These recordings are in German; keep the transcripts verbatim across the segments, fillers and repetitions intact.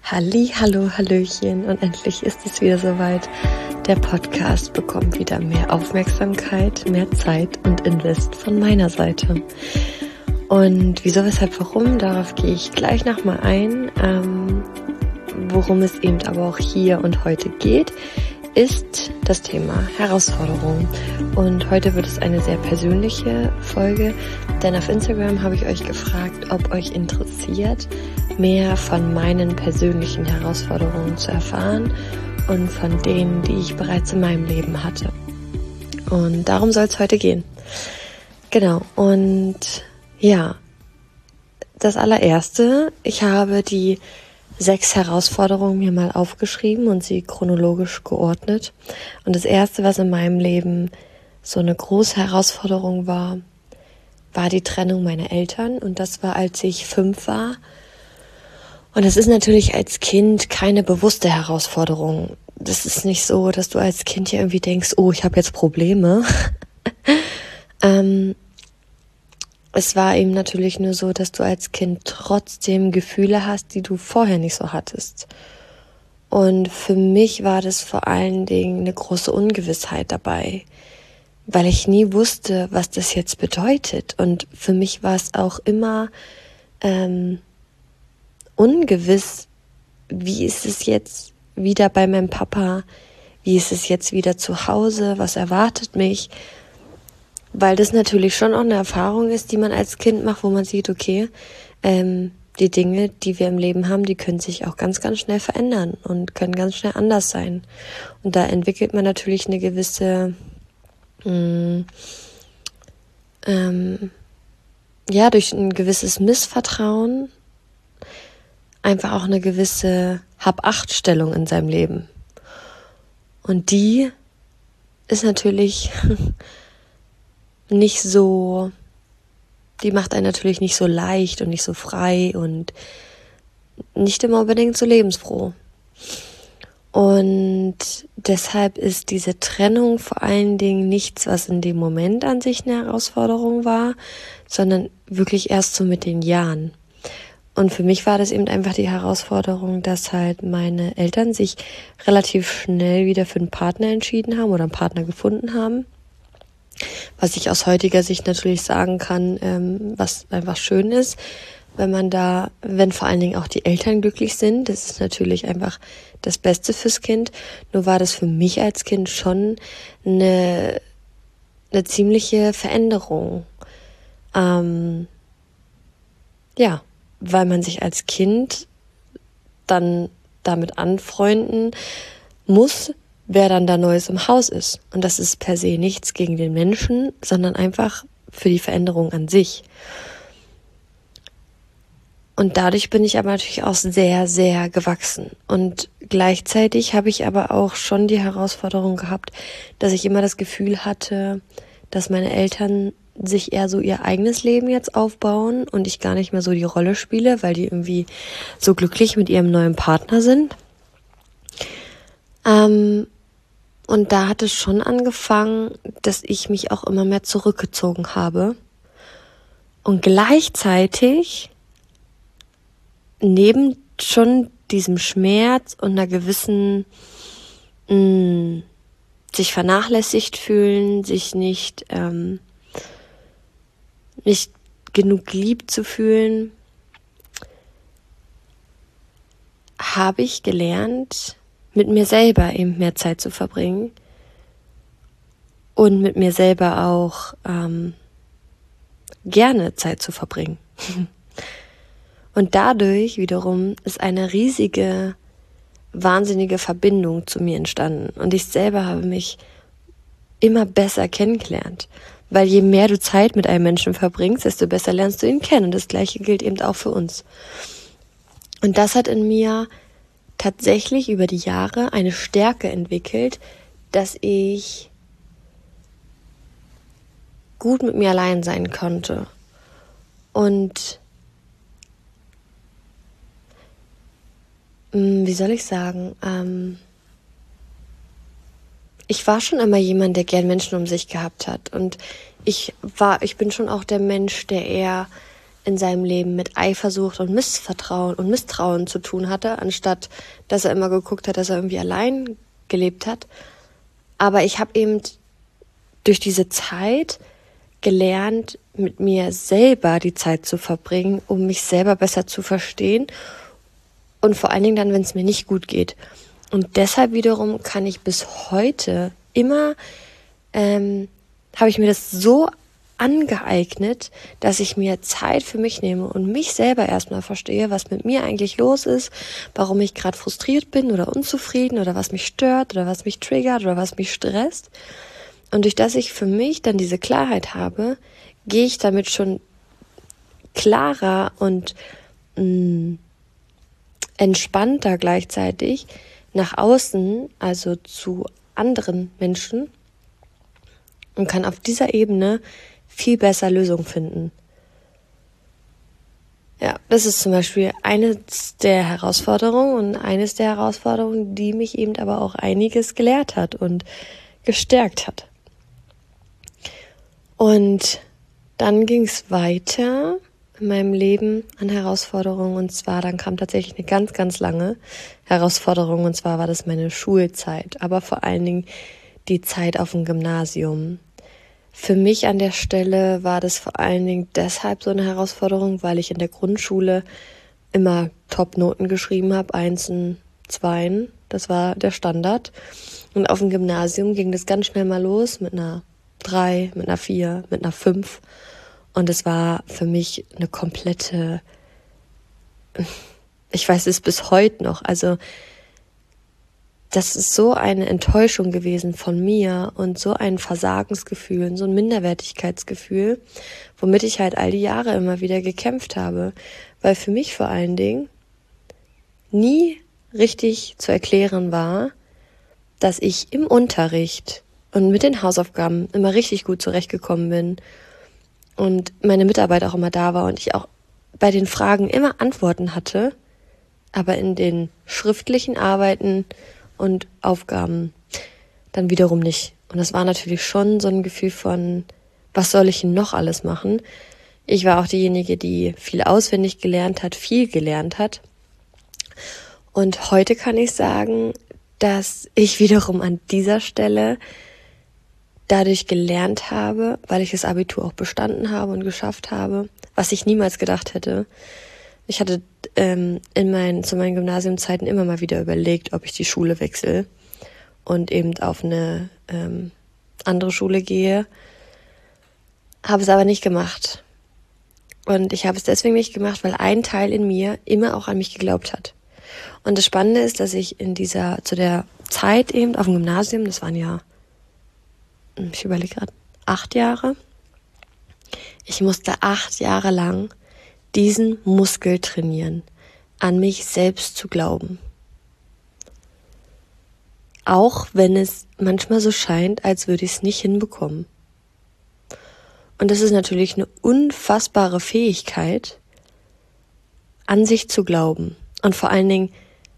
Halli, hallo, hallöchen und endlich ist es wieder soweit. Der Podcast bekommt wieder mehr Aufmerksamkeit, mehr Zeit und Invest von meiner Seite. Und wieso, weshalb, warum, darauf gehe ich gleich nochmal ein. Ähm, worum es eben aber auch hier und heute geht, ist das Thema Herausforderung. Und heute wird es eine sehr persönliche Folge, denn auf Instagram habe ich euch gefragt, ob euch interessiert, mehr von meinen persönlichen Herausforderungen zu erfahren und von denen, die ich bereits in meinem Leben hatte. Und darum soll es heute gehen. Genau, und ja, das allererste, ich habe die sechs Herausforderungen mir mal aufgeschrieben und sie chronologisch geordnet. Und das erste, was in meinem Leben so eine große Herausforderung war, war die Trennung meiner Eltern. Und das war, als ich fünf war. Und es ist natürlich als Kind keine bewusste Herausforderung. Das ist nicht so, dass du als Kind hier irgendwie denkst, oh, ich habe jetzt Probleme. ähm, Es war eben natürlich nur so, dass du als Kind trotzdem Gefühle hast, die du vorher nicht so hattest. Und für mich war das vor allen Dingen eine große Ungewissheit dabei, weil ich nie wusste, was das jetzt bedeutet. Und für mich war es auch immer ähm, ungewiss, wie ist es jetzt wieder bei meinem Papa, wie ist es jetzt wieder zu Hause, was erwartet mich. Weil das natürlich schon auch eine Erfahrung ist, die man als Kind macht, wo man sieht, okay, ähm, die Dinge, die wir im Leben haben, die können sich auch ganz, ganz schnell verändern und können ganz schnell anders sein. Und da entwickelt man natürlich eine gewisse, mh, ähm, ja, durch ein gewisses Missvertrauen einfach auch eine gewisse Hab-Acht-Stellung in seinem Leben. Und die ist natürlich nicht so, die macht einen natürlich nicht so leicht und nicht so frei und nicht immer unbedingt so lebensfroh. Und deshalb ist diese Trennung vor allen Dingen nichts, was in dem Moment an sich eine Herausforderung war, sondern wirklich erst so mit den Jahren. Und für mich war das eben einfach die Herausforderung, dass halt meine Eltern sich relativ schnell wieder für einen Partner entschieden haben oder einen Partner gefunden haben. Was ich aus heutiger Sicht natürlich sagen kann, ähm, was einfach schön ist, wenn man da, wenn vor allen Dingen auch die Eltern glücklich sind, das ist natürlich einfach das Beste fürs Kind. Nur war das für mich als Kind schon eine, eine ziemliche Veränderung. Ähm, ja, weil man sich als Kind dann damit anfreunden muss, wer dann da Neues im Haus ist. Und das ist per se nichts gegen den Menschen, sondern einfach für die Veränderung an sich. Und dadurch bin ich aber natürlich auch sehr, sehr gewachsen. Und gleichzeitig habe ich aber auch schon die Herausforderung gehabt, dass ich immer das Gefühl hatte, dass meine Eltern sich eher so ihr eigenes Leben jetzt aufbauen und ich gar nicht mehr so die Rolle spiele, weil die irgendwie so glücklich mit ihrem neuen Partner sind. Ähm, Und da hat es schon angefangen, dass ich mich auch immer mehr zurückgezogen habe. Und gleichzeitig, neben schon diesem Schmerz und einer gewissen mh, sich vernachlässigt fühlen, sich nicht, ähm, nicht genug lieb zu fühlen, habe ich gelernt, mit mir selber eben mehr Zeit zu verbringen und mit mir selber auch ähm, gerne Zeit zu verbringen. Und dadurch wiederum ist eine riesige, wahnsinnige Verbindung zu mir entstanden. Und ich selber habe mich immer besser kennengelernt. Weil je mehr du Zeit mit einem Menschen verbringst, desto besser lernst du ihn kennen. Und das Gleiche gilt eben auch für uns. Und das hat in mir tatsächlich über die Jahre eine Stärke entwickelt, dass ich gut mit mir allein sein konnte. Und mh, wie soll ich sagen, ähm, ich war schon immer jemand, der gern Menschen um sich gehabt hat. Und ich war, ich bin schon auch der Mensch, der eher in seinem Leben mit Eifersucht und Missvertrauen und Misstrauen zu tun hatte, anstatt dass er immer geguckt hat, dass er irgendwie allein gelebt hat. Aber ich habe eben durch diese Zeit gelernt, mit mir selber die Zeit zu verbringen, um mich selber besser zu verstehen und vor allen Dingen dann, wenn es mir nicht gut geht. Und deshalb wiederum kann ich bis heute immer, ähm, habe ich mir das so angeeignet, dass ich mir Zeit für mich nehme und mich selber erstmal verstehe, was mit mir eigentlich los ist, warum ich gerade frustriert bin oder unzufrieden oder was mich stört oder was mich triggert oder was mich stresst. Und durch das ich für mich dann diese Klarheit habe, gehe ich damit schon klarer und mh, entspannter gleichzeitig nach außen, also zu anderen Menschen, und kann auf dieser Ebene viel besser Lösungen finden. Ja, das ist zum Beispiel eines der Herausforderungen und eines der Herausforderungen, die mich eben aber auch einiges gelehrt hat und gestärkt hat. Und dann ging es weiter in meinem Leben an Herausforderungen, und zwar dann kam tatsächlich eine ganz, ganz lange Herausforderung, und zwar war das meine Schulzeit, aber vor allen Dingen die Zeit auf dem Gymnasium. Für mich an der Stelle war das vor allen Dingen deshalb so eine Herausforderung, weil ich in der Grundschule immer Top-Noten geschrieben habe, Einsen, Zweien, das war der Standard. Und auf dem Gymnasium ging das ganz schnell mal los mit einer drei, mit einer vier, mit einer fünf. Und es war für mich eine komplette, ich weiß es bis heute noch, also das ist so eine Enttäuschung gewesen von mir und so ein Versagensgefühl, so ein Minderwertigkeitsgefühl, womit ich halt all die Jahre immer wieder gekämpft habe, weil für mich vor allen Dingen nie richtig zu erklären war, dass ich im Unterricht und mit den Hausaufgaben immer richtig gut zurechtgekommen bin und meine Mitarbeit auch immer da war und ich auch bei den Fragen immer Antworten hatte, aber in den schriftlichen Arbeiten und Aufgaben dann wiederum nicht. Und das war natürlich schon so ein Gefühl von, was soll ich denn noch alles machen? Ich war auch diejenige, die viel auswendig gelernt hat, viel gelernt hat. Und heute kann ich sagen, dass ich wiederum an dieser Stelle dadurch gelernt habe, weil ich das Abitur auch bestanden habe und geschafft habe, was ich niemals gedacht hätte. Ich hatte ähm, in meinen, zu meinen Gymnasiumzeiten immer mal wieder überlegt, ob ich die Schule wechsle und eben auf eine ähm, andere Schule gehe. Habe es aber nicht gemacht. Und ich habe es deswegen nicht gemacht, weil ein Teil in mir immer auch an mich geglaubt hat. Und das Spannende ist, dass ich in dieser, zu der Zeit eben auf dem Gymnasium, das waren ja, ich überlege gerade, acht Jahre, ich musste acht Jahre lang diesen Muskel trainieren, an mich selbst zu glauben. Auch wenn es manchmal so scheint, als würde ich es nicht hinbekommen. Und das ist natürlich eine unfassbare Fähigkeit, an sich zu glauben. Und vor allen Dingen,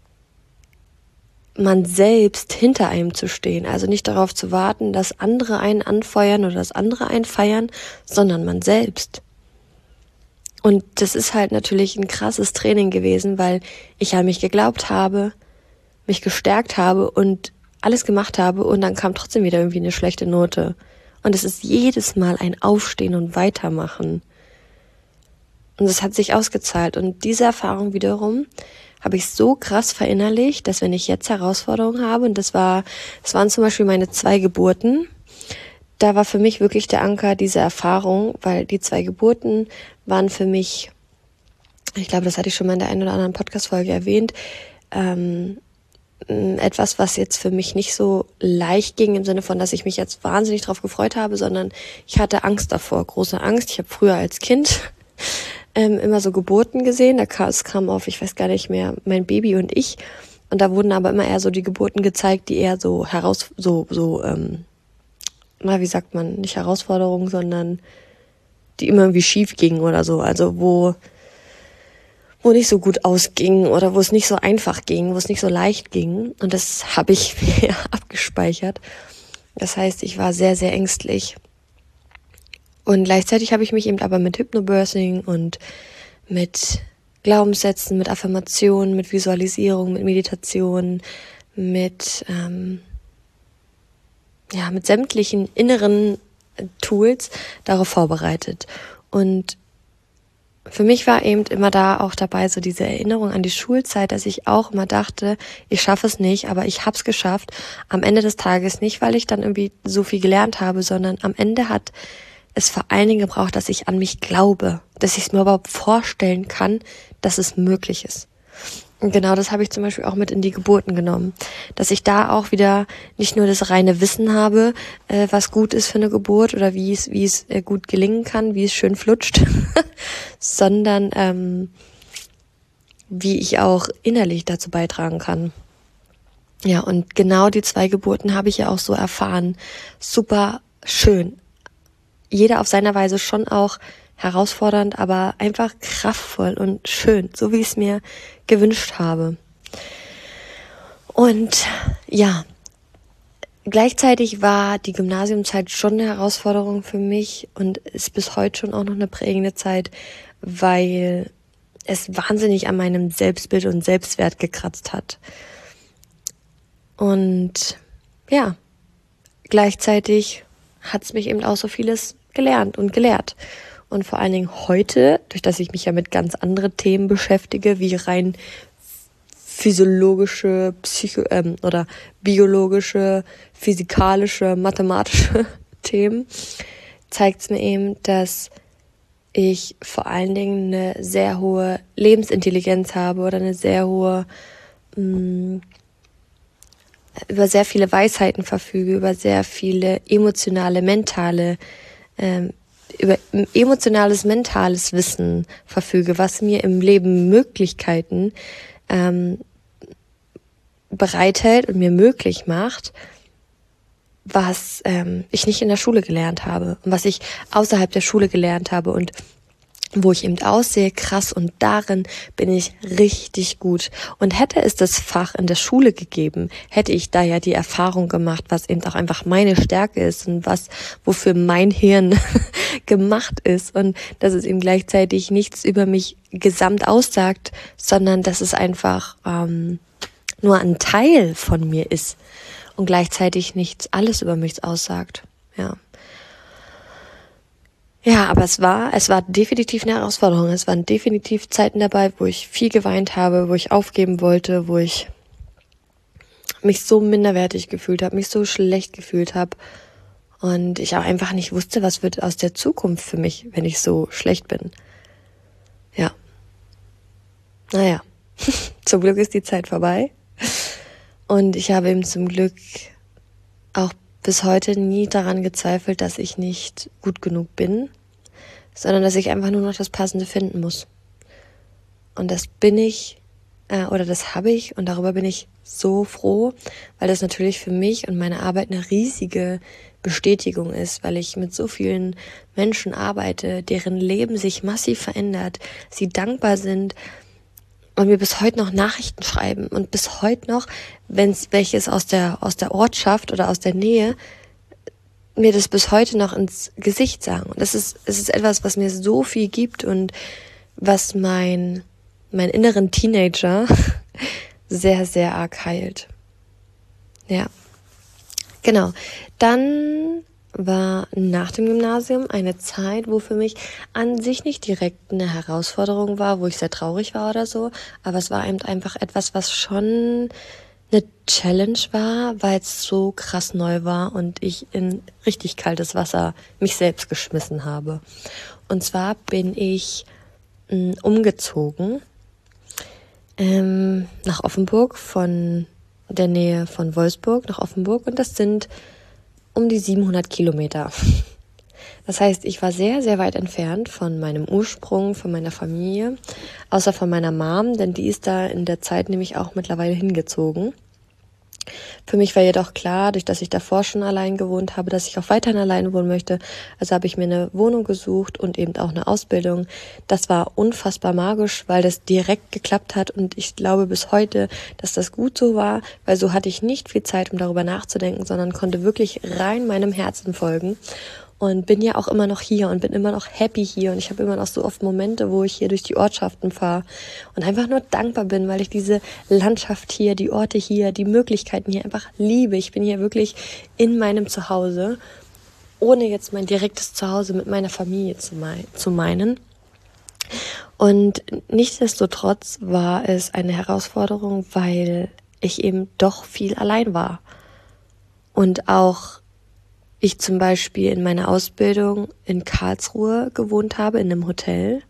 man selbst hinter einem zu stehen. Also nicht darauf zu warten, dass andere einen anfeuern oder dass andere einen feiern, sondern man selbst. Und das ist halt natürlich ein krasses Training gewesen, weil ich an mich geglaubt habe, mich gestärkt habe und alles gemacht habe und dann kam trotzdem wieder irgendwie eine schlechte Note. Und es ist jedes Mal ein Aufstehen und Weitermachen. Und es hat sich ausgezahlt. Und diese Erfahrung wiederum habe ich so krass verinnerlicht, dass wenn ich jetzt Herausforderungen habe, und das war, das waren zum Beispiel meine zwei Geburten, da war für mich wirklich der Anker diese Erfahrung, weil die zwei Geburten waren für mich, ich glaube, das hatte ich schon mal in der einen oder anderen Podcast-Folge erwähnt, ähm, etwas, was jetzt für mich nicht so leicht ging, im Sinne von, dass ich mich jetzt wahnsinnig drauf gefreut habe, sondern ich hatte Angst davor, große Angst. Ich habe früher als Kind ähm, immer so Geburten gesehen, da kam, es kam auf, ich weiß gar nicht mehr, mein Baby und ich, und da wurden aber immer eher so die Geburten gezeigt, die eher so heraus, so, so, ähm, na, wie sagt man, nicht Herausforderungen, sondern die immer irgendwie schief gingen oder so, also wo wo nicht so gut ausging oder wo es nicht so einfach ging, wo es nicht so leicht ging. Und das habe ich mir abgespeichert. Das heißt, ich war sehr, sehr ängstlich. Und gleichzeitig habe ich mich eben aber mit Hypnobirthing und mit Glaubenssätzen, mit Affirmationen, mit Visualisierung, mit Meditation, mit ähm, ja mit sämtlichen inneren Tools darauf vorbereitet. Und für mich war eben immer da auch dabei so diese Erinnerung an die Schulzeit, dass ich auch immer dachte, ich schaffe es nicht, aber ich habe es geschafft. Am Ende des Tages nicht, weil ich dann irgendwie so viel gelernt habe, sondern am Ende hat es vor allen Dingen gebraucht, dass ich an mich glaube, dass ich es mir überhaupt vorstellen kann, dass es möglich ist. Und genau das habe ich zum Beispiel auch mit in die Geburten genommen, dass ich da auch wieder nicht nur das reine Wissen habe, äh, was gut ist für eine Geburt oder wie es wie es äh, gut gelingen kann, wie es schön flutscht, sondern ähm, wie ich auch innerlich dazu beitragen kann. Ja, und genau die zwei Geburten habe ich ja auch so erfahren. Super schön. Jeder auf seiner Weise schon auch herausfordernd, aber einfach kraftvoll und schön, so wie ich es mir gewünscht habe. Und ja, gleichzeitig war die Gymnasiumzeit schon eine Herausforderung für mich und ist bis heute schon auch noch eine prägende Zeit, weil es wahnsinnig an meinem Selbstbild und Selbstwert gekratzt hat. Und ja, gleichzeitig hat es mich eben auch so vieles gelernt und gelehrt. Und vor allen Dingen heute, durch dass ich mich ja mit ganz anderen Themen beschäftige, wie rein physiologische, psycho ähm, oder biologische, physikalische, mathematische Themen, zeigt es mir eben, dass ich vor allen Dingen eine sehr hohe Lebensintelligenz habe oder eine sehr hohe, mh, über sehr viele Weisheiten verfüge, über sehr viele emotionale, mentale ähm, über emotionales, mentales Wissen verfüge, was mir im Leben Möglichkeiten ähm, bereithält und mir möglich macht, was ähm, ich nicht in der Schule gelernt habe und was ich außerhalb der Schule gelernt habe und wo ich eben aussehe, krass, und darin bin ich richtig gut. Und hätte es das Fach in der Schule gegeben, hätte ich da ja die Erfahrung gemacht, was eben auch einfach meine Stärke ist und was, wofür mein Hirn gemacht ist. Und dass es eben gleichzeitig nichts über mich gesamt aussagt, sondern dass es einfach ähm, nur ein Teil von mir ist und gleichzeitig nichts alles über mich aussagt. Ja. Ja, aber es war, es war definitiv eine Herausforderung. Es waren definitiv Zeiten dabei, wo ich viel geweint habe, wo ich aufgeben wollte, wo ich mich so minderwertig gefühlt habe, mich so schlecht gefühlt habe und ich auch einfach nicht wusste, was wird aus der Zukunft für mich, wenn ich so schlecht bin. Ja. Naja, zum Glück ist die Zeit vorbei und ich habe eben zum Glück auch bis heute nie daran gezweifelt, dass ich nicht gut genug bin, sondern dass ich einfach nur noch das Passende finden muss. Und das bin ich, äh, oder das habe ich, und darüber bin ich so froh, weil das natürlich für mich und meine Arbeit eine riesige Bestätigung ist, weil ich mit so vielen Menschen arbeite, deren Leben sich massiv verändert, sie dankbar sind und mir bis heute noch Nachrichten schreiben und bis heute noch, wenn es welches aus der aus der Ortschaft oder aus der Nähe, mir das bis heute noch ins Gesicht sagen. Und das ist es ist etwas, was mir so viel gibt und was mein mein inneren Teenager sehr, sehr arg heilt. Ja, genau. Dann war nach dem Gymnasium eine Zeit, wo für mich an sich nicht direkt eine Herausforderung war, wo ich sehr traurig war oder so, aber es war eben einfach etwas, was schon eine Challenge war, weil es so krass neu war und ich in richtig kaltes Wasser mich selbst geschmissen habe. Und zwar bin ich mh, umgezogen ähm, nach Offenburg, von der Nähe von Wolfsburg nach Offenburg, und das sind um die siebenhundert Kilometer. Das heißt, ich war sehr, sehr weit entfernt von meinem Ursprung, von meiner Familie, außer von meiner Mom, denn die ist da in der Zeit nämlich auch mittlerweile hingezogen. Für mich war jedoch klar, durch dass ich davor schon allein gewohnt habe, dass ich auch weiterhin allein wohnen möchte. Also habe ich mir eine Wohnung gesucht und eben auch eine Ausbildung. Das war unfassbar magisch, weil das direkt geklappt hat, und ich glaube bis heute, dass das gut so war, weil so hatte ich nicht viel Zeit, um darüber nachzudenken, sondern konnte wirklich rein meinem Herzen folgen. und bin ja auch immer noch hier und bin immer noch happy hier und ich habe immer noch so oft Momente, wo ich hier durch die Ortschaften fahre und einfach nur dankbar bin, weil ich diese Landschaft hier, die Orte hier, die Möglichkeiten hier einfach liebe. Ich bin hier wirklich in meinem Zuhause, ohne jetzt mein direktes Zuhause mit meiner Familie zu, mein, zu meinen. Und nichtsdestotrotz war es eine Herausforderung, weil ich eben doch viel allein war. Und auch ich zum Beispiel in meiner Ausbildung in Karlsruhe gewohnt habe, in einem Hotel.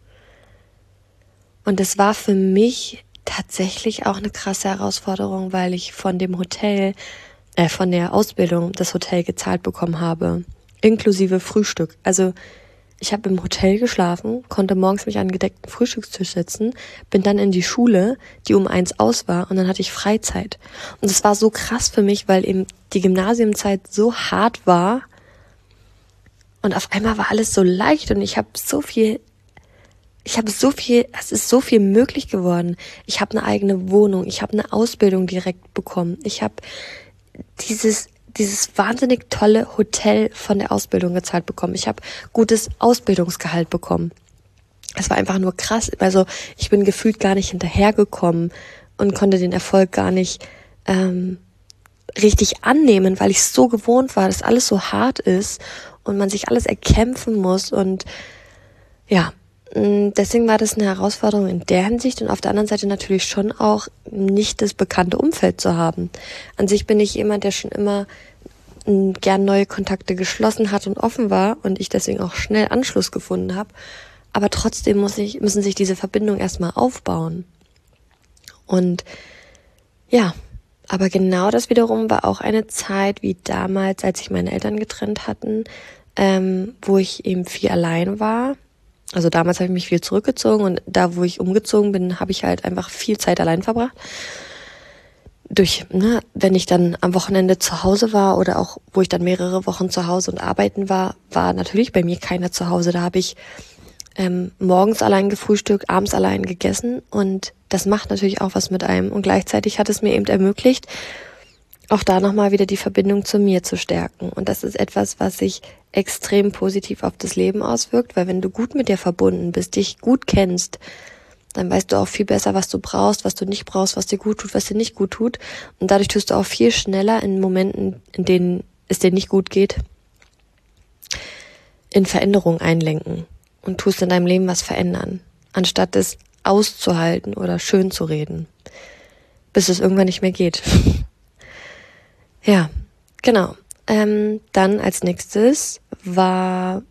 Und es war für mich tatsächlich auch eine krasse Herausforderung, weil ich von dem Hotel, äh, von der Ausbildung das Hotel gezahlt bekommen habe, inklusive Frühstück. Also ich habe im Hotel geschlafen, konnte morgens mich an einen gedeckten Frühstückstisch setzen, bin dann in die Schule, die um eins aus war, und dann hatte ich Freizeit. Und es war so krass für mich, weil eben die Gymnasiumzeit so hart war und auf einmal war alles so leicht und ich habe so viel, ich habe so viel, es ist so viel möglich geworden. Ich habe eine eigene Wohnung, ich habe eine Ausbildung direkt bekommen, ich habe dieses dieses wahnsinnig tolle Hotel von der Ausbildung gezahlt bekommen. Ich habe gutes Ausbildungsgehalt bekommen. Es war einfach nur krass. Also ich bin gefühlt gar nicht hinterhergekommen und konnte den Erfolg gar nicht ähm, richtig annehmen, weil ich so gewohnt war, dass alles so hart ist und man sich alles erkämpfen muss. Und ja, deswegen war das eine Herausforderung in der Hinsicht und auf der anderen Seite natürlich schon auch nicht das bekannte Umfeld zu haben. An sich bin ich jemand, der schon immer gern neue Kontakte geschlossen hat und offen war und ich deswegen auch schnell Anschluss gefunden habe. Aber trotzdem muss ich, müssen sich diese Verbindungen erstmal aufbauen. Und ja, aber genau das wiederum war auch eine Zeit wie damals, als sich meine Eltern getrennt hatten, ähm, wo ich eben viel allein war. Also damals habe ich mich viel zurückgezogen und da, wo ich umgezogen bin, habe ich halt einfach viel Zeit allein verbracht. Durch, ne, wenn ich dann am Wochenende zu Hause war oder auch, wo ich dann mehrere Wochen zu Hause und arbeiten war, war natürlich bei mir keiner zu Hause. Da habe ich ähm, morgens allein gefrühstückt, abends allein gegessen und das macht natürlich auch was mit einem. Und gleichzeitig hat es mir eben ermöglicht, auch da nochmal wieder die Verbindung zu mir zu stärken. Und das ist etwas, was sich extrem positiv auf das Leben auswirkt, weil wenn du gut mit dir verbunden bist, dich gut kennst, dann weißt du auch viel besser, was du brauchst, was du nicht brauchst, was dir gut tut, was dir nicht gut tut. Und dadurch tust du auch viel schneller in Momenten, in denen es dir nicht gut geht, in Veränderungen einlenken und tust in deinem Leben was verändern, anstatt es auszuhalten oder schön zu reden, bis es irgendwann nicht mehr geht. Ja, genau. Ähm, dann als nächstes war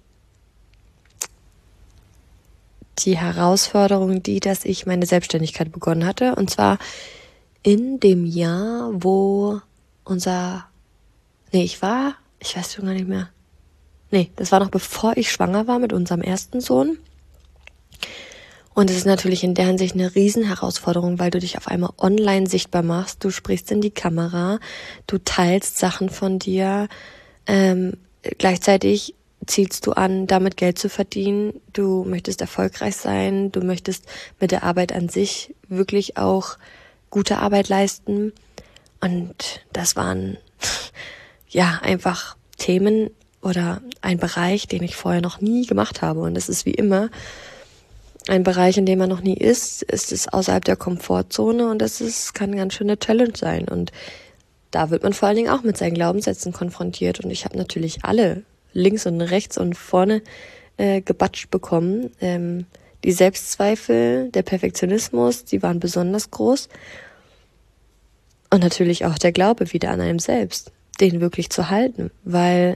die Herausforderung die, dass ich meine Selbstständigkeit begonnen hatte. Und zwar in dem Jahr, wo unser, nee, ich war, ich weiß schon gar nicht mehr. Nee, das war noch bevor ich schwanger war mit unserem ersten Sohn. Und es ist natürlich in der Hinsicht eine Riesenherausforderung, weil du dich auf einmal online sichtbar machst. Du sprichst in die Kamera, du teilst Sachen von dir. Ähm, gleichzeitig zielst du an, damit Geld zu verdienen. Du möchtest erfolgreich sein. Du möchtest mit der Arbeit an sich wirklich auch gute Arbeit leisten. Und das waren ja einfach Themen oder ein Bereich, den ich vorher noch nie gemacht habe. Und es ist wie immer ein Bereich, in dem man noch nie ist. Es ist außerhalb der Komfortzone und das ist, kann eine ganz schöne Challenge sein. Und da wird man vor allen Dingen auch mit seinen Glaubenssätzen konfrontiert. Und ich habe natürlich alle links und rechts und vorne äh, gebatscht bekommen. Ähm, die Selbstzweifel, der Perfektionismus, die waren besonders groß. Und natürlich auch der Glaube wieder an einem selbst, den wirklich zu halten. Weil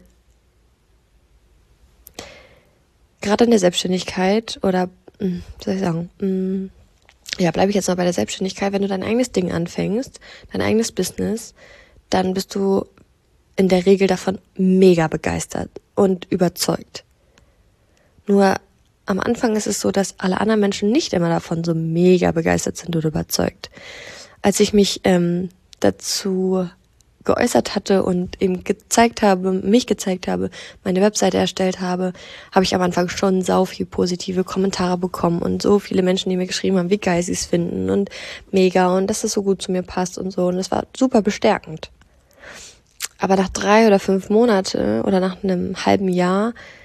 gerade in der Selbstständigkeit oder wie soll ich sagen, ja, bleibe ich jetzt mal bei der Selbstständigkeit, wenn du dein eigenes Ding anfängst, dein eigenes Business, dann bist du in der Regel davon mega begeistert und überzeugt. Nur am Anfang ist es so, dass alle anderen Menschen nicht immer davon so mega begeistert sind oder überzeugt. Als ich mich ähm, dazu geäußert hatte und eben gezeigt habe, mich gezeigt habe, meine Webseite erstellt habe, habe ich am Anfang schon sau viel positive Kommentare bekommen und so viele Menschen, die mir geschrieben haben, wie geil sie es finden und mega und dass es so gut zu mir passt und so und das war super bestärkend. Aber nach drei oder fünf Monate oder nach einem halben Jahr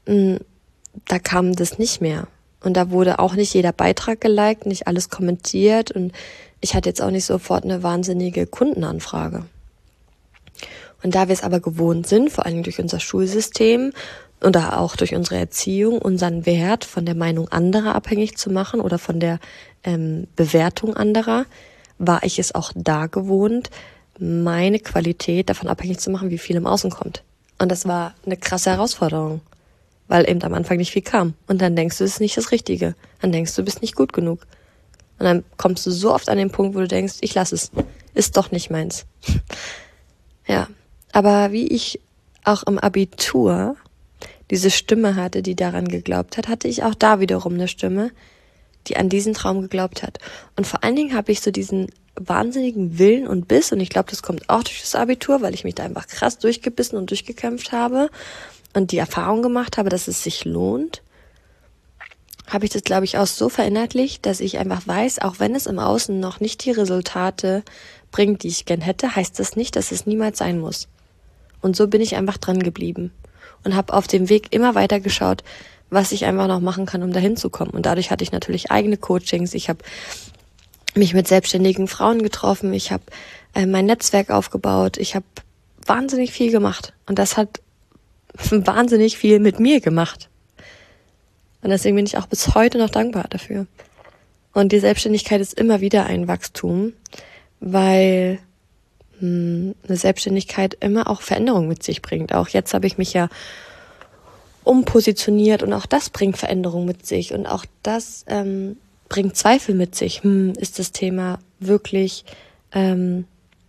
mh, da kam das nicht mehr. Und da wurde auch nicht jeder Beitrag geliked, nicht alles kommentiert und ich hatte jetzt auch nicht sofort eine wahnsinnige Kundenanfrage. Und da wir es aber gewohnt sind, vor allem durch unser Schulsystem oder auch durch unsere Erziehung, unseren Wert von der Meinung anderer abhängig zu machen oder von der ähm, Bewertung anderer, war ich es auch da gewohnt, meine Qualität davon abhängig zu machen, wie viel im Außen kommt. Und das war eine krasse Herausforderung, weil eben am Anfang nicht viel kam. Und dann denkst du, es ist nicht das Richtige. Dann denkst du, du bist nicht gut genug. Und dann kommst du so oft an den Punkt, wo du denkst, ich lasse es. Ist doch nicht meins. Ja, aber wie ich auch im Abitur diese Stimme hatte, die daran geglaubt hat, hatte ich auch da wiederum eine Stimme, die an diesen Traum geglaubt hat. Und vor allen Dingen habe ich so diesen wahnsinnigen Willen und Biss, und ich glaube, das kommt auch durch das Abitur, weil ich mich da einfach krass durchgebissen und durchgekämpft habe und die Erfahrung gemacht habe, dass es sich lohnt, habe ich das, glaube ich, auch so verinnerlicht, dass ich einfach weiß, auch wenn es im Außen noch nicht die Resultate bringt, die ich gern hätte, heißt das nicht, dass es niemals sein muss. Und so bin ich einfach dran geblieben und habe auf dem Weg immer weiter geschaut, was ich einfach noch machen kann, um dahin zu kommen. Und dadurch hatte ich natürlich eigene Coachings. Ich habe mich mit selbstständigen Frauen getroffen. Ich habe äh, mein Netzwerk aufgebaut. Ich habe wahnsinnig viel gemacht. Und das hat wahnsinnig viel mit mir gemacht. Und deswegen bin ich auch bis heute noch dankbar dafür. Und die Selbstständigkeit ist immer wieder ein Wachstum, weil mh, eine Selbstständigkeit immer auch Veränderung mit sich bringt. Auch jetzt habe ich mich ja umpositioniert und auch das bringt Veränderung mit sich. Und auch das ähm, bringt Zweifel mit sich. Hm, ist das Thema wirklich, ähm,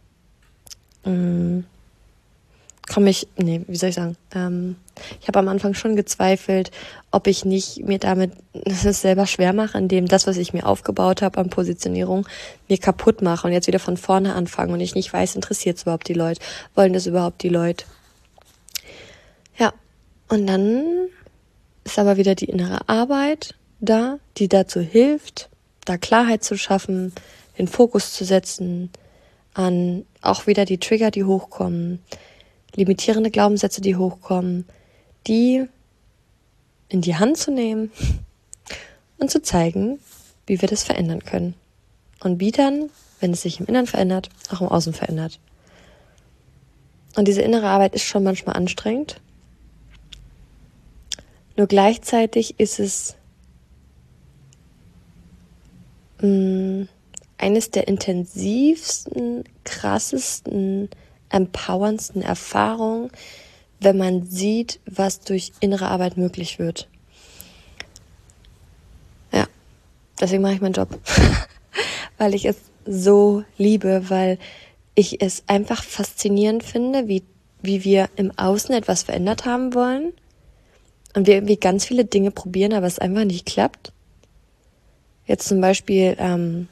mh, komme ich, nee, wie soll ich sagen, ähm, ich habe am Anfang schon gezweifelt, ob ich nicht mir damit es selber schwer mache, indem das, was ich mir aufgebaut habe an Positionierung, mir kaputt mache und jetzt wieder von vorne anfange und ich nicht weiß, interessiert es überhaupt die Leute, wollen das überhaupt die Leute? Ja, und dann ist aber wieder die innere Arbeit da, die dazu hilft, da Klarheit zu schaffen, den Fokus zu setzen, an auch wieder die Trigger, die hochkommen, limitierende Glaubenssätze, die hochkommen, die in die Hand zu nehmen und zu zeigen, wie wir das verändern können. Und wie dann, wenn es sich im Inneren verändert, auch im Außen verändert. Und diese innere Arbeit ist schon manchmal anstrengend. Nur gleichzeitig ist es mh, eines der intensivsten, krassesten, empowerndsten Erfahrungen, wenn man sieht, was durch innere Arbeit möglich wird. Ja, deswegen mache ich meinen Job, weil ich es so liebe, weil ich es einfach faszinierend finde, wie, wie wir im Außen etwas verändert haben wollen und wir irgendwie ganz viele Dinge probieren, aber es einfach nicht klappt. Jetzt zum Beispiel ähm,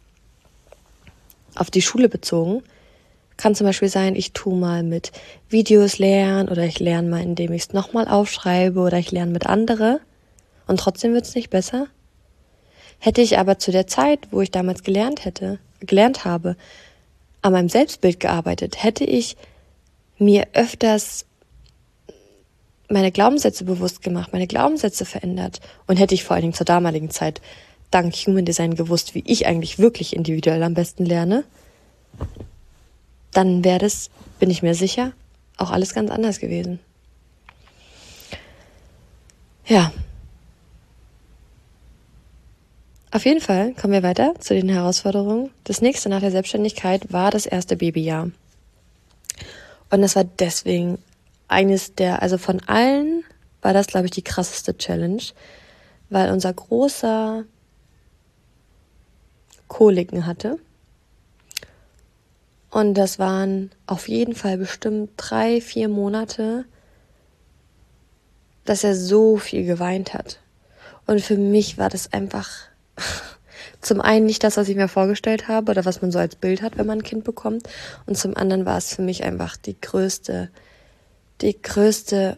auf die Schule bezogen. Kann zum Beispiel sein, ich tue mal mit Videos lernen oder ich lerne mal, indem ich es nochmal aufschreibe oder ich lerne mit anderen und trotzdem wird es nicht besser. Hätte ich aber zu der Zeit, wo ich damals gelernt hätte, gelernt habe, an meinem Selbstbild gearbeitet, hätte ich mir öfters meine Glaubenssätze bewusst gemacht, meine Glaubenssätze verändert und hätte ich vor allen Dingen zur damaligen Zeit dank Human Design gewusst, wie ich eigentlich wirklich individuell am besten lerne, dann wäre das, bin ich mir sicher, auch alles ganz anders gewesen. Ja. Auf jeden Fall kommen wir weiter zu den Herausforderungen. Das nächste nach der Selbstständigkeit war das erste Babyjahr. Und das war deswegen eines der, also von allen war das, glaube ich, die krasseste Challenge, weil unser Großer Koliken hatte. Und das waren auf jeden Fall bestimmt drei, vier Monate, dass er so viel geweint hat. Und für mich war das einfach zum einen nicht das, was ich mir vorgestellt habe oder was man so als Bild hat, wenn man ein Kind bekommt. Und zum anderen war es für mich einfach die größte, die größte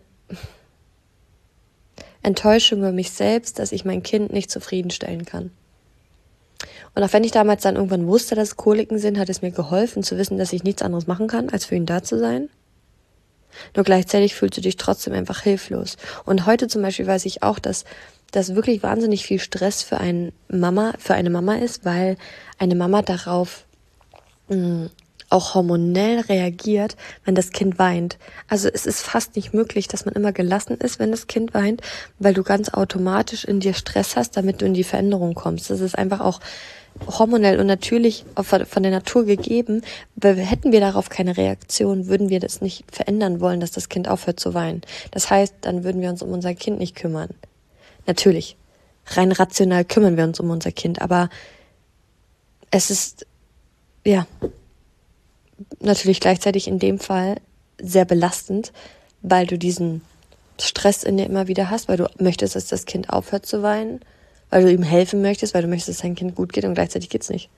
Enttäuschung über mich selbst, dass ich mein Kind nicht zufriedenstellen kann. Und auch wenn ich damals dann irgendwann wusste, dass es Koliken sind, hat es mir geholfen zu wissen, dass ich nichts anderes machen kann, als für ihn da zu sein. Nur gleichzeitig fühlst du dich trotzdem einfach hilflos. Und heute zum Beispiel weiß ich auch, dass das wirklich wahnsinnig viel Stress für eine Mama, für eine Mama ist, weil eine Mama darauf mh, auch hormonell reagiert, wenn das Kind weint. Also es ist fast nicht möglich, dass man immer gelassen ist, wenn das Kind weint, weil du ganz automatisch in dir Stress hast, damit du in die Veränderung kommst. Das ist einfach auch hormonell und natürlich von der Natur gegeben, weil hätten wir darauf keine Reaktion, würden wir das nicht verändern wollen, dass das Kind aufhört zu weinen. Das heißt, dann würden wir uns um unser Kind nicht kümmern. Natürlich, rein rational kümmern wir uns um unser Kind, aber es ist, ja, natürlich gleichzeitig in dem Fall sehr belastend, weil du diesen Stress in dir immer wieder hast, weil du möchtest, dass das Kind aufhört zu weinen, weil du ihm helfen möchtest, weil du möchtest, dass dein Kind gut geht und gleichzeitig geht's nicht.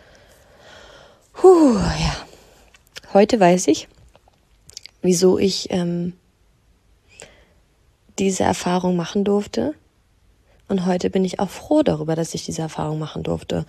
Puh, ja. Heute weiß ich, wieso ich ähm, diese Erfahrung machen durfte. Und heute bin ich auch froh darüber, dass ich diese Erfahrung machen durfte.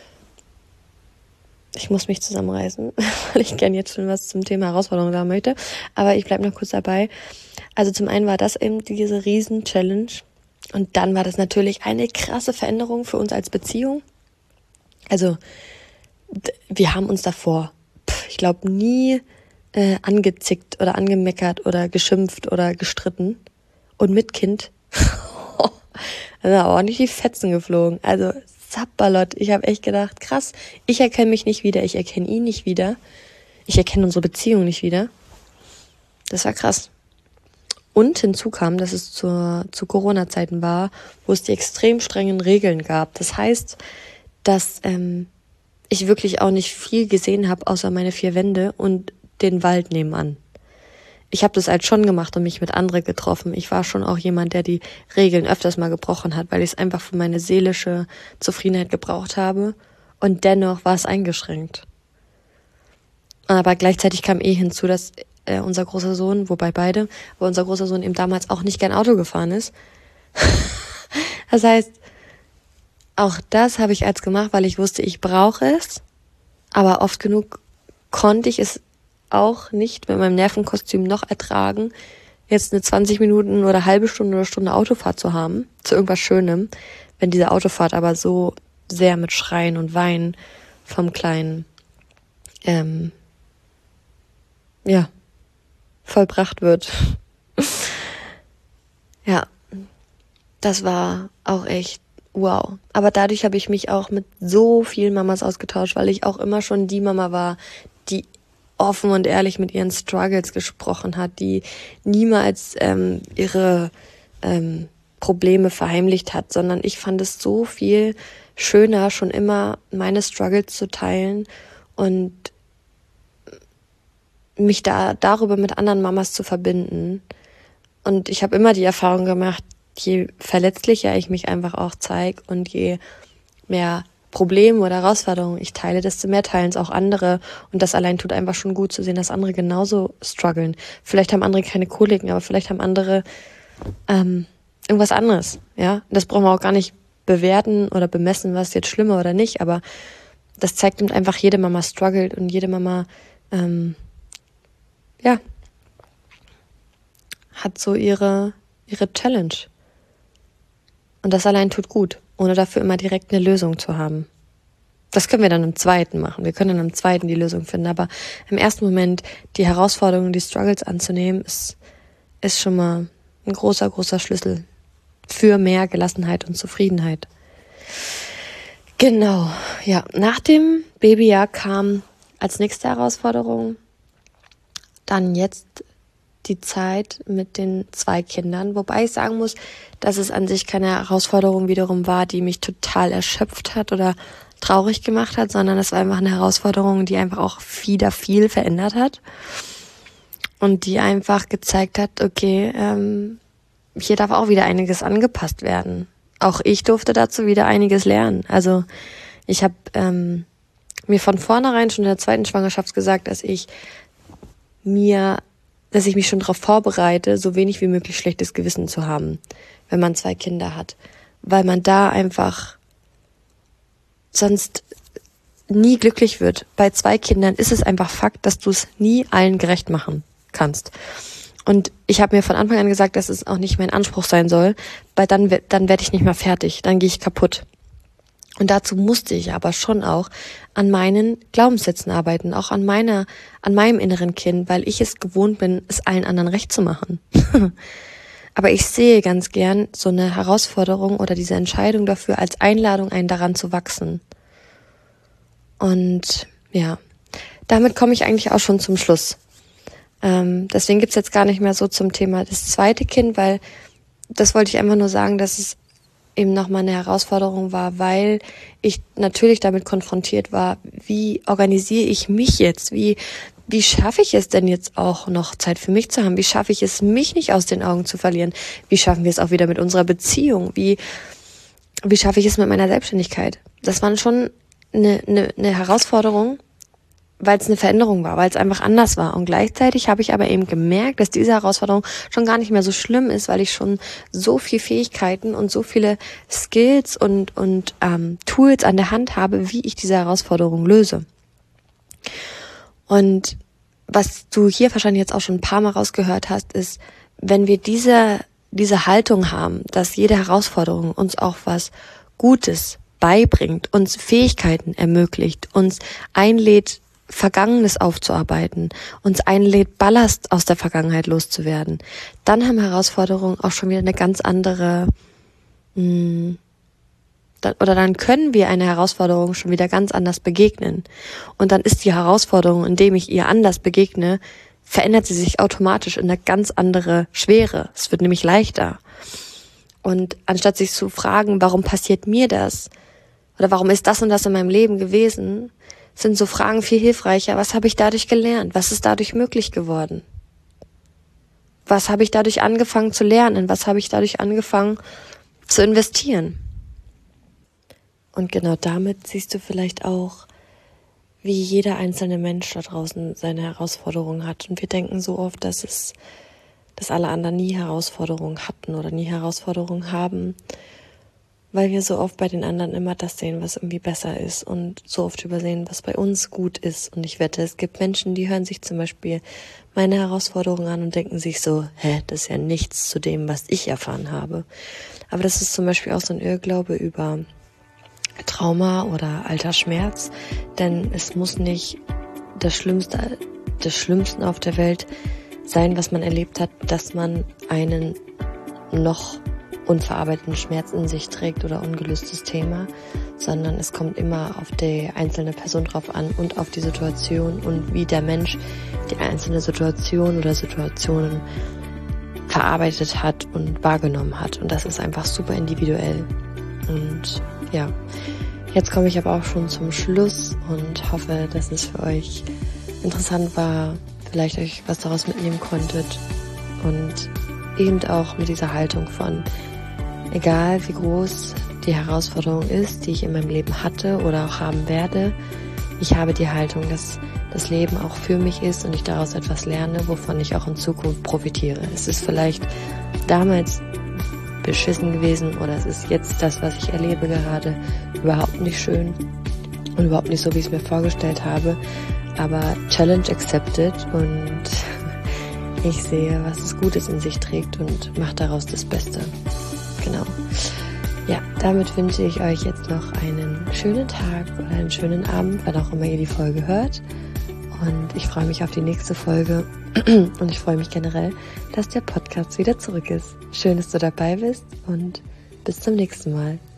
Ich muss mich zusammenreißen, weil ich gerne jetzt schon was zum Thema Herausforderung sagen möchte. Aber ich bleibe noch kurz dabei. Also zum einen war das eben diese Riesen-Challenge. Und dann war das natürlich eine krasse Veränderung für uns als Beziehung. Also wir haben uns davor, ich glaube, nie äh, angezickt oder angemeckert oder geschimpft oder gestritten. Und mit Kind, da sind aber ordentlich die Fetzen geflogen. Also Sapperlot, ich habe echt gedacht, krass, ich erkenne mich nicht wieder, ich erkenne ihn nicht wieder, ich erkenne unsere Beziehung nicht wieder. Das war krass. Und hinzu kam, dass es zur, zu Corona-Zeiten war, wo es die extrem strengen Regeln gab. Das heißt, dass ähm, ich wirklich auch nicht viel gesehen habe, außer meine vier Wände und den Wald nebenan. Ich habe das halt schon gemacht und mich mit anderen getroffen. Ich war schon auch jemand, der die Regeln öfters mal gebrochen hat, weil ich es einfach für meine seelische Zufriedenheit gebraucht habe. Und dennoch war es eingeschränkt. Aber gleichzeitig kam eh hinzu, dass äh, unser großer Sohn, wobei beide, weil unser großer Sohn eben damals auch nicht gern Auto gefahren ist. Das heißt, auch das habe ich als gemacht, weil ich wusste, ich brauche es. Aber oft genug konnte ich es auch nicht mit meinem Nervenkostüm noch ertragen, jetzt eine zwanzig Minuten oder halbe Stunde oder Stunde Autofahrt zu haben, zu irgendwas Schönem, wenn diese Autofahrt aber so sehr mit Schreien und Weinen vom Kleinen ähm, ja, vollbracht wird. Ja, das war auch echt wow. Aber dadurch habe ich mich auch mit so vielen Mamas ausgetauscht, weil ich auch immer schon die Mama war, die offen und ehrlich mit ihren Struggles gesprochen hat, die niemals ähm, ihre ähm, Probleme verheimlicht hat, sondern ich fand es so viel schöner, schon immer meine Struggles zu teilen und mich da darüber mit anderen Mamas zu verbinden. Und ich habe immer die Erfahrung gemacht, je verletzlicher ich mich einfach auch zeige und je mehr Probleme oder Herausforderungen ich teile, desto mehr teilen es auch andere. Und das allein tut einfach schon gut zu sehen, dass andere genauso strugglen. Vielleicht haben andere keine Koliken, aber vielleicht haben andere ähm, irgendwas anderes. Ja, das brauchen wir auch gar nicht bewerten oder bemessen, was jetzt schlimmer oder nicht. Aber das zeigt eben einfach, jede Mama struggelt und jede Mama ähm, ja hat so ihre ihre Challenge. Und das allein tut gut, ohne dafür immer direkt eine Lösung zu haben. Das können wir dann im zweiten machen. Wir können dann im zweiten die Lösung finden. Aber im ersten Moment die Herausforderungen, die Struggles anzunehmen, ist, ist schon mal ein großer, großer Schlüssel für mehr Gelassenheit und Zufriedenheit. Genau, ja. Nach dem Babyjahr kam als nächste Herausforderung dann jetzt die Zeit mit den zwei Kindern, wobei ich sagen muss, dass es an sich keine Herausforderung wiederum war, die mich total erschöpft hat oder traurig gemacht hat, sondern es war einfach eine Herausforderung, die einfach auch wieder viel verändert hat und die einfach gezeigt hat, okay, ähm, hier darf auch wieder einiges angepasst werden. Auch ich durfte dazu wieder einiges lernen. Also ich habe ähm, mir von vornherein schon in der zweiten Schwangerschaft gesagt, dass ich mir dass ich mich schon darauf vorbereite, so wenig wie möglich schlechtes Gewissen zu haben, wenn man zwei Kinder hat. Weil man da einfach sonst nie glücklich wird. Bei zwei Kindern ist es einfach Fakt, dass du es nie allen gerecht machen kannst. Und ich habe mir von Anfang an gesagt, dass es auch nicht mein Anspruch sein soll, weil dann, dann werde ich nicht mehr fertig, dann gehe ich kaputt. Und dazu musste ich aber schon auch an meinen Glaubenssätzen arbeiten, auch an meiner, an meinem inneren Kind, weil ich es gewohnt bin, es allen anderen recht zu machen. Aber ich sehe ganz gern so eine Herausforderung oder diese Entscheidung dafür als Einladung, einen daran zu wachsen. Und ja, damit komme ich eigentlich auch schon zum Schluss. Ähm, deswegen gibt's jetzt gar nicht mehr so zum Thema das zweite Kind, weil das wollte ich einfach nur sagen, dass es eben nochmal eine Herausforderung war, weil ich natürlich damit konfrontiert war, wie organisiere ich mich jetzt, wie wie schaffe ich es denn jetzt auch noch Zeit für mich zu haben, wie schaffe ich es, mich nicht aus den Augen zu verlieren, wie schaffen wir es auch wieder mit unserer Beziehung, wie wie schaffe ich es mit meiner Selbstständigkeit. Das war schon eine, eine, eine Herausforderung, weil es eine Veränderung war, weil es einfach anders war. Und gleichzeitig habe ich aber eben gemerkt, dass diese Herausforderung schon gar nicht mehr so schlimm ist, weil ich schon so viele Fähigkeiten und so viele Skills und, und ähm, Tools an der Hand habe, wie ich diese Herausforderung löse. Und was du hier wahrscheinlich jetzt auch schon ein paar Mal rausgehört hast, ist, wenn wir diese, diese Haltung haben, dass jede Herausforderung uns auch was Gutes beibringt, uns Fähigkeiten ermöglicht, uns einlädt, Vergangenes aufzuarbeiten, uns einlädt, Ballast aus der Vergangenheit loszuwerden, dann haben Herausforderungen auch schon wieder eine ganz andere, mh, dann, oder dann können wir einer Herausforderung schon wieder ganz anders begegnen. Und dann ist die Herausforderung, indem ich ihr anders begegne, verändert sie sich automatisch in eine ganz andere Schwere. Es wird nämlich leichter. Und anstatt sich zu fragen, warum passiert mir das? Oder warum ist das und das in meinem Leben gewesen? Sind so Fragen viel hilfreicher. Was habe ich dadurch gelernt? Was ist dadurch möglich geworden? Was habe ich dadurch angefangen zu lernen? Was habe ich dadurch angefangen zu investieren? Und genau damit siehst du vielleicht auch, wie jeder einzelne Mensch da draußen seine Herausforderungen hat. Und wir denken so oft, dass es, dass alle anderen nie Herausforderungen hatten oder nie Herausforderungen haben, weil wir so oft bei den anderen immer das sehen, was irgendwie besser ist und so oft übersehen, was bei uns gut ist. Und ich wette, es gibt Menschen, die hören sich zum Beispiel meine Herausforderungen an und denken sich so, hä, das ist ja nichts zu dem, was ich erfahren habe. Aber das ist zum Beispiel auch so ein Irrglaube über Trauma oder alter Schmerz, denn es muss nicht das Schlimmste, das Schlimmste auf der Welt sein, was man erlebt hat, dass man einen noch unverarbeiteten Schmerz in sich trägt oder ungelöstes Thema, sondern es kommt immer auf die einzelne Person drauf an und auf die Situation und wie der Mensch die einzelne Situation oder Situationen verarbeitet hat und wahrgenommen hat. Und das ist einfach super individuell. Und ja, jetzt komme ich aber auch schon zum Schluss und hoffe, dass es für euch interessant war, vielleicht euch was daraus mitnehmen konntet und eben auch mit dieser Haltung von, egal wie groß die Herausforderung ist, die ich in meinem Leben hatte oder auch haben werde, ich habe die Haltung, dass das Leben auch für mich ist und ich daraus etwas lerne, wovon ich auch in Zukunft profitiere. Es ist vielleicht damals beschissen gewesen oder es ist jetzt das, was ich erlebe gerade, überhaupt nicht schön und überhaupt nicht so, wie ich es mir vorgestellt habe, aber Challenge accepted und ich sehe, was es Gutes in sich trägt und mache daraus das Beste. Genau. Ja, damit wünsche ich euch jetzt noch einen schönen Tag oder einen schönen Abend, wann auch immer ihr die Folge hört. Und ich freue mich auf die nächste Folge und ich freue mich generell, dass der Podcast wieder zurück ist. Schön, dass du dabei bist und bis zum nächsten Mal.